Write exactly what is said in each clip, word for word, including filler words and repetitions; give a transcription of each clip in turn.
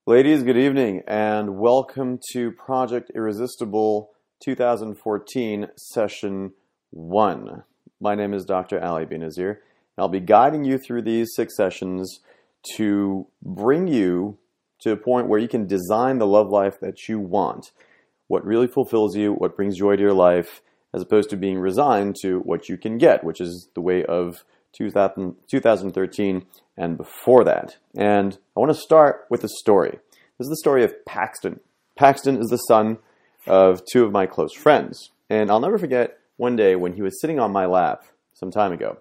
Ladies, good evening, and welcome to Project Irresistible twenty fourteen Session one. My name is Doctor Ali Benazir, and I'll be guiding you through these six sessions to bring you to a point where you can design the love life that you want, what really fulfills you, what brings joy to your life, as opposed to being resigned to what you can get, which is the way of two thousand thirteen and before that. And I want to start with a story. This is the story of Paxton. Paxton is the son of two of my close friends. And I'll never forget one day when he was sitting on my lap some time ago.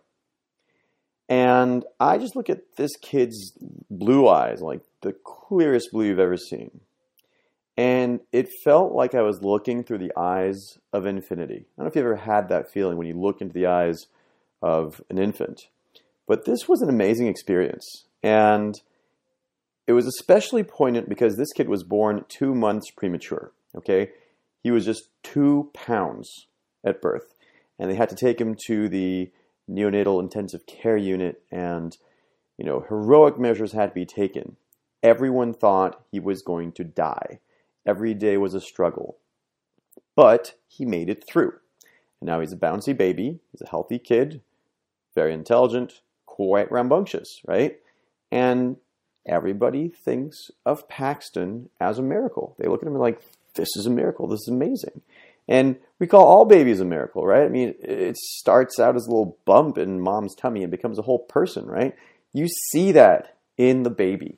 And I just look at this kid's blue eyes, like the clearest blue you've ever seen. And it felt like I was looking through the eyes of infinity. I don't know if you ever had that feeling when you look into the eyes of an infant. But this was an amazing experience. And it was especially poignant because this kid was born two months premature, okay? He was just two pounds at birth. And they had to take him to the neonatal intensive care unit, and, you know, heroic measures had to be taken. Everyone thought he was going to die. Every day was a struggle. But he made it through. And now he's a bouncy baby. He's a healthy kid, very intelligent, quite rambunctious, right? And everybody thinks of Paxton as a miracle. They look at him like, this is a miracle. This is amazing. And we call all babies a miracle, right? I mean, it starts out as a little bump in mom's tummy and becomes a whole person, right? You see that in the baby.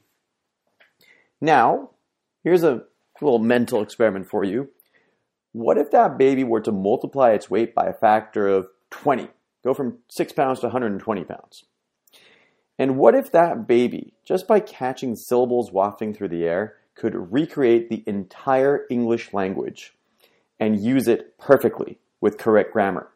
Now, here's a little mental experiment for you. What if that baby were to multiply its weight by a factor of twenty? Go from six pounds to one hundred twenty pounds. And what if that baby, just by catching syllables wafting through the air, could recreate the entire English language and use it perfectly with correct grammar?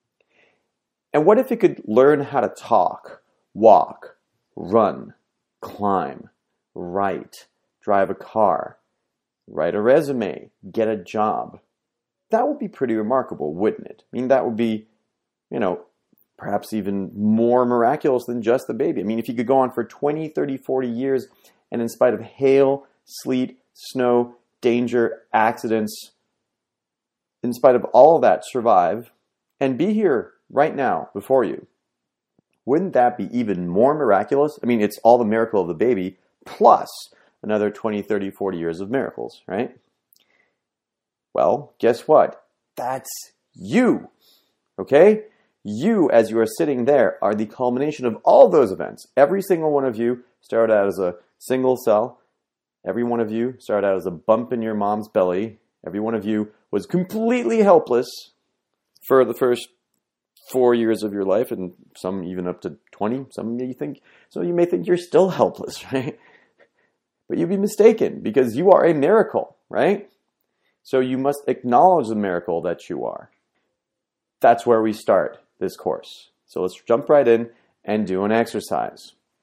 And what if it could learn how to talk, walk, run, climb, write, drive a car, write a resume, get a job? That would be pretty remarkable, wouldn't it? I mean, that would be, you know, perhaps even more miraculous than just the baby. I mean, if you could go on for twenty, thirty, forty years, and in spite of hail, sleet, snow, danger, accidents, in spite of all of that, survive, and be here right now before you, wouldn't that be even more miraculous? I mean, it's all the miracle of the baby, plus another twenty, thirty, forty years of miracles, right? Well, guess what? That's you, okay? You, as you are sitting there, are the culmination of all those events. Every single one of you started out as a single cell. Every one of you started out as a bump in your mom's belly. Every one of you was completely helpless for the first four years of your life, and some even up to twenty. Some may think, so you may think you're still helpless, right? But you'd be mistaken, because you are a miracle, right? So you must acknowledge the miracle that you are. That's where we start this course. So let's jump right in and do an exercise.